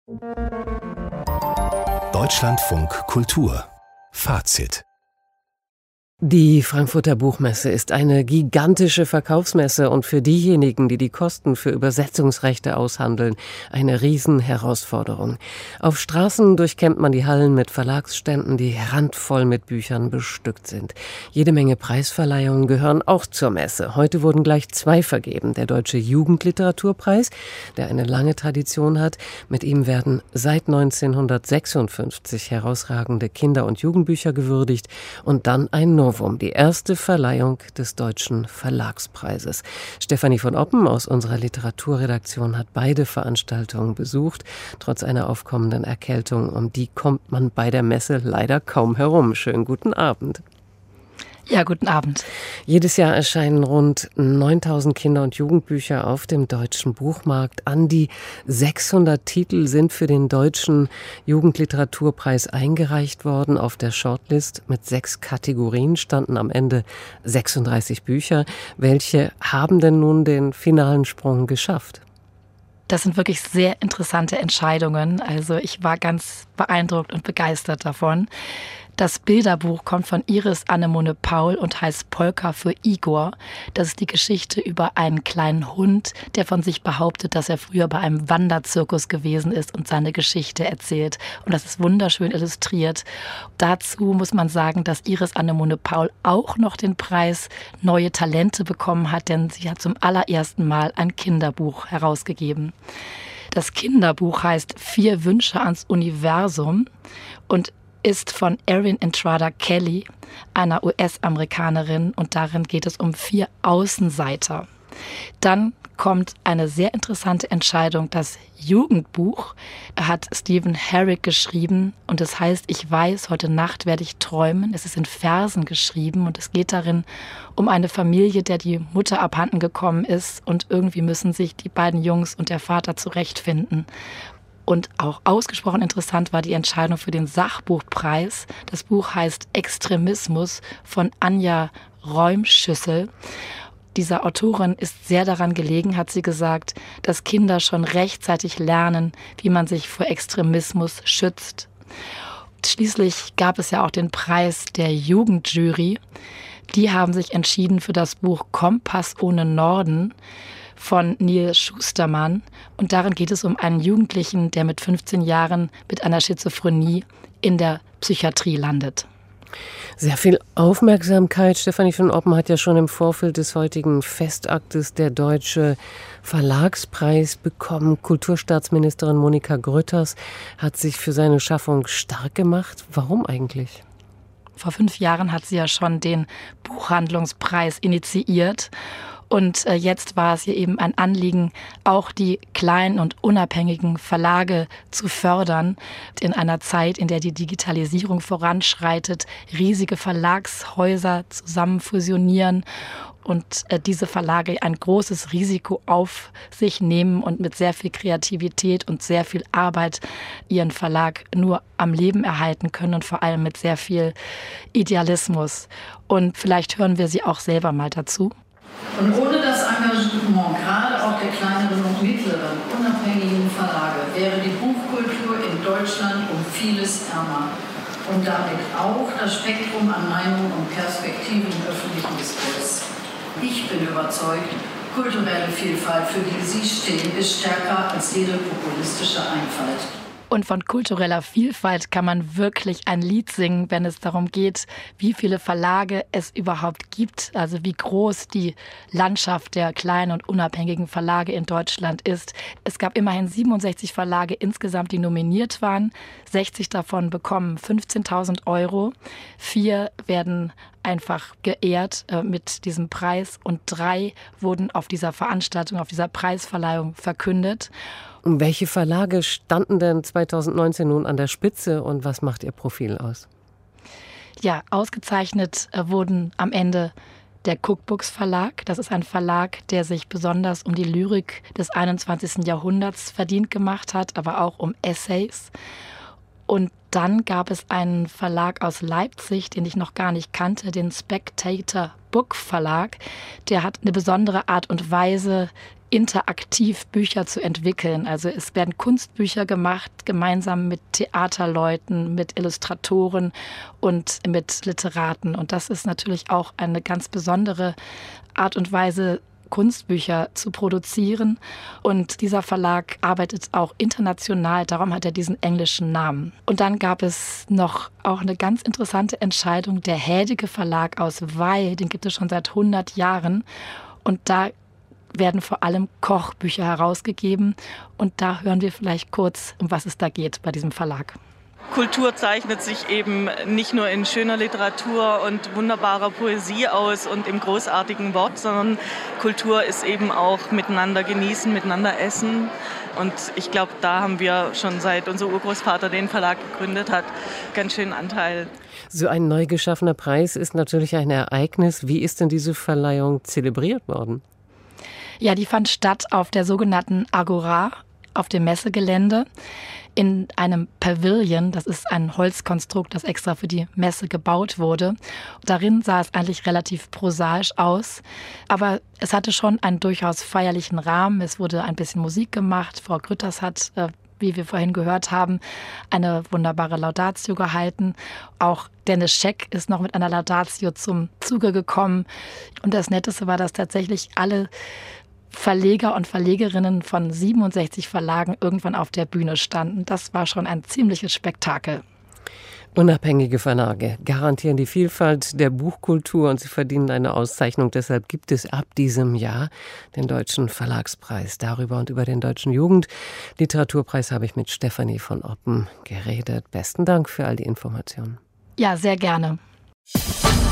Deutschlandfunk Kultur Fazit. Die Frankfurter Buchmesse ist eine gigantische Verkaufsmesse und für diejenigen, die die Kosten für Übersetzungsrechte aushandeln, eine Riesenherausforderung. Auf Straßen durchkämmt man die Hallen mit Verlagsständen, die randvoll mit Büchern bestückt sind. Jede Menge Preisverleihungen gehören auch zur Messe. Heute wurden gleich 2 vergeben. Der Deutsche Jugendliteraturpreis, der eine lange Tradition hat. Mit ihm werden seit 1956 herausragende Kinder- und Jugendbücher gewürdigt und dann ein Novum, die erste Verleihung des Deutschen Verlagspreises. Stefanie von Oppen aus unserer Literaturredaktion hat beide Veranstaltungen besucht. Trotz einer aufkommenden Erkältung, um die kommt man bei der Messe leider kaum herum. Schönen guten Abend. Ja, guten Abend. Jedes Jahr erscheinen rund 9000 Kinder- und Jugendbücher auf dem deutschen Buchmarkt. An die 600 Titel sind für den Deutschen Jugendliteraturpreis eingereicht worden. Auf der Shortlist mit 6 Kategorien standen am Ende 36 Bücher. Welche haben denn nun den finalen Sprung geschafft? Das sind wirklich sehr interessante Entscheidungen. Also ich war ganz beeindruckt und begeistert davon. Das Bilderbuch kommt von Iris Anemone Paul und heißt Polka für Igor. Das ist die Geschichte über einen kleinen Hund, der von sich behauptet, dass er früher bei einem Wanderzirkus gewesen ist und seine Geschichte erzählt. Und das ist wunderschön illustriert. Dazu muss man sagen, dass Iris Anemone Paul auch noch den Preis Neue Talente bekommen hat, denn sie hat zum allerersten Mal ein Kinderbuch herausgegeben. Das Kinderbuch heißt 4 Wünsche ans Universum und ist von Erin Entrada Kelly, einer US-Amerikanerin, und darin geht es um 4 Außenseiter. Dann kommt eine sehr interessante Entscheidung. Das Jugendbuch hat Stephen Herrick geschrieben und es heißt, ich weiß, heute Nacht werde ich träumen. Es ist in Versen geschrieben und es geht darin um eine Familie, der die Mutter abhanden gekommen ist und irgendwie müssen sich die beiden Jungs und der Vater zurechtfinden. Und auch ausgesprochen interessant war die Entscheidung für den Sachbuchpreis. Das Buch heißt Extremismus von Anja Räumschüssel. Dieser Autorin ist sehr daran gelegen, hat sie gesagt, dass Kinder schon rechtzeitig lernen, wie man sich vor Extremismus schützt. Schließlich gab es ja auch den Preis der Jugendjury. Die haben sich entschieden für das Buch Kompass ohne Norden von Neil Schustermann. Und darin geht es um einen Jugendlichen, der mit 15 Jahren mit einer Schizophrenie in der Psychiatrie landet. Sehr viel Aufmerksamkeit. Stefanie von Oppen hat ja schon im Vorfeld des heutigen Festaktes der Deutsche Verlagspreis bekommen. Kulturstaatsministerin Monika Grütters hat sich für seine Schaffung stark gemacht. Warum eigentlich? Vor 5 Jahren hat sie ja schon den Buchhandlungspreis initiiert. Und jetzt war es ihr eben ein Anliegen, auch die kleinen und unabhängigen Verlage zu fördern. In einer Zeit, in der die Digitalisierung voranschreitet, riesige Verlagshäuser zusammen fusionieren und diese Verlage ein großes Risiko auf sich nehmen und mit sehr viel Kreativität und sehr viel Arbeit ihren Verlag nur am Leben erhalten können und vor allem mit sehr viel Idealismus. Und vielleicht hören wir sie auch selber mal dazu. Und ohne das Engagement gerade auch der kleineren und mittleren unabhängigen Verlage wäre die Buchkultur in Deutschland um vieles ärmer und damit auch das Spektrum an Meinungen und Perspektiven im öffentlichen Diskurs. Ich bin überzeugt, kulturelle Vielfalt, für die Sie stehen, ist stärker als jede populistische Einfalt. Und von kultureller Vielfalt kann man wirklich ein Lied singen, wenn es darum geht, wie viele Verlage es überhaupt gibt. Also wie groß die Landschaft der kleinen und unabhängigen Verlage in Deutschland ist. Es gab immerhin 67 Verlage insgesamt, die nominiert waren. 60 davon bekommen 15.000 €. 4 werden einfach geehrt mit diesem Preis und 3 wurden auf dieser Veranstaltung, auf dieser Preisverleihung verkündet. Und welche Verlage standen denn 2019 nun an der Spitze und was macht ihr Profil aus? Ja, ausgezeichnet wurden am Ende der Cookbooks Verlag. Das ist ein Verlag, der sich besonders um die Lyrik des 21. Jahrhunderts verdient gemacht hat, aber auch um Essays. Und dann gab es einen Verlag aus Leipzig, den ich noch gar nicht kannte, den Spectator Book Verlag. Der hat eine besondere Art und Weise, interaktiv Bücher zu entwickeln. Also es werden Kunstbücher gemacht, gemeinsam mit Theaterleuten, mit Illustratoren und mit Literaten. Und das ist natürlich auch eine ganz besondere Art und Weise, Kunstbücher zu produzieren. Und dieser Verlag arbeitet auch international, darum hat er diesen englischen Namen. Und dann gab es noch auch eine ganz interessante Entscheidung, der Hädege Verlag aus Weil, den gibt es schon seit 100 Jahren. Und da werden vor allem Kochbücher herausgegeben. Und da hören wir vielleicht kurz, um was es da geht bei diesem Verlag. Kultur zeichnet sich eben nicht nur in schöner Literatur und wunderbarer Poesie aus und im großartigen Wort, sondern Kultur ist eben auch miteinander genießen, miteinander essen. Und ich glaube, da haben wir schon seit unser Urgroßvater den Verlag gegründet hat, ganz schön Anteil. So ein neu geschaffener Preis ist natürlich ein Ereignis. Wie ist denn diese Verleihung zelebriert worden? Ja, die fand statt auf der sogenannten Agora, auf dem Messegelände, in einem Pavilion. Das ist ein Holzkonstrukt, das extra für die Messe gebaut wurde. Darin sah es eigentlich relativ prosaisch aus, aber es hatte schon einen durchaus feierlichen Rahmen. Es wurde ein bisschen Musik gemacht. Frau Grütters hat, wie wir vorhin gehört haben, eine wunderbare Laudatio gehalten. Auch Dennis Scheck ist noch mit einer Laudatio zum Zuge gekommen. Und das Netteste war, dass tatsächlich alle Verleger und Verlegerinnen von 67 Verlagen irgendwann auf der Bühne standen. Das war schon ein ziemliches Spektakel. Unabhängige Verlage garantieren die Vielfalt der Buchkultur und sie verdienen eine Auszeichnung. Deshalb gibt es ab diesem Jahr den Deutschen Verlagspreis. Darüber und über den Deutschen Jugendliteraturpreis habe ich mit Stefanie von Oppen geredet. Besten Dank für all die Informationen. Ja, sehr gerne.